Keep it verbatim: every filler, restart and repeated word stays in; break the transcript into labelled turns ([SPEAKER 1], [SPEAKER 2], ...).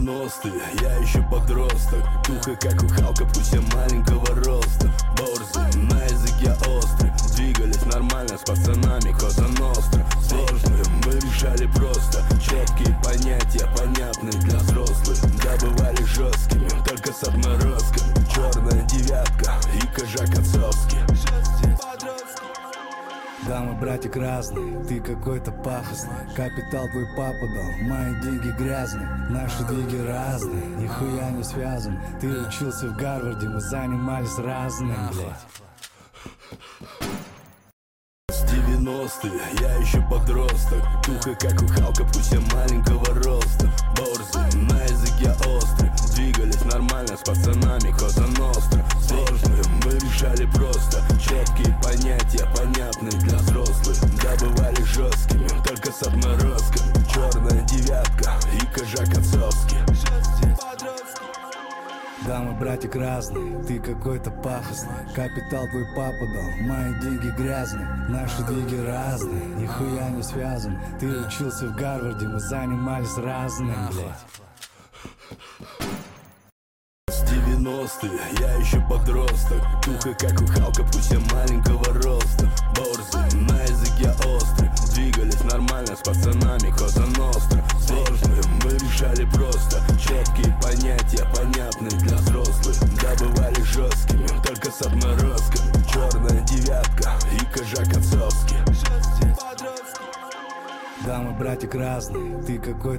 [SPEAKER 1] девяностые, я еще подросток. Туха как у Халка, пусть я маленького роста. Борзы, на языке острый. Двигались нормально с пацанами, Коза Ностра. Сложные мы решали просто. Четкие понятия, понятные для взрослых. Да бывали жесткими, только с отморозками. Черная девятка и кожак отцовский.
[SPEAKER 2] Да, мы, братик, разный, ты какой-то пафосный. Капитал твой папа дал, мои деньги грязные. Наши двиги разные, нихуя не связан. Ты учился в Гарварде, мы занимались разным, блядь.
[SPEAKER 1] девяностые, я еще подросток. Туха как у Халка, пусть я маленького роста. Борзы, на языке острый. Двигались нормально с пацанами, Коза Ностра. Сложные мы решали просто. Четкие понятия, понятные для взрослых. Да бывали жесткими, только с отморозками. Черная девятка и кожак отцовский.
[SPEAKER 2] Да, мы, братик, разный, ты какой-то пафосный. Капитал твой папа дал, мои деньги грязные. Наши двиги разные, нихуя не связан. Ты учился в Гарварде, мы занимались разным, блядь.
[SPEAKER 1] девяностые, я еще подросток. Туха как у Халка, пусть я маленького роста. Борзы, на языке острый. Двигались нормально с пацанами, Коза Ностра. Сложные мы решали просто. Четкие понятия, понятные для взрослых. Да бывали жесткими, только с отморозками. Черная девятка и кожак отцовский.
[SPEAKER 2] Да, мы, братик, разный, ты какой-то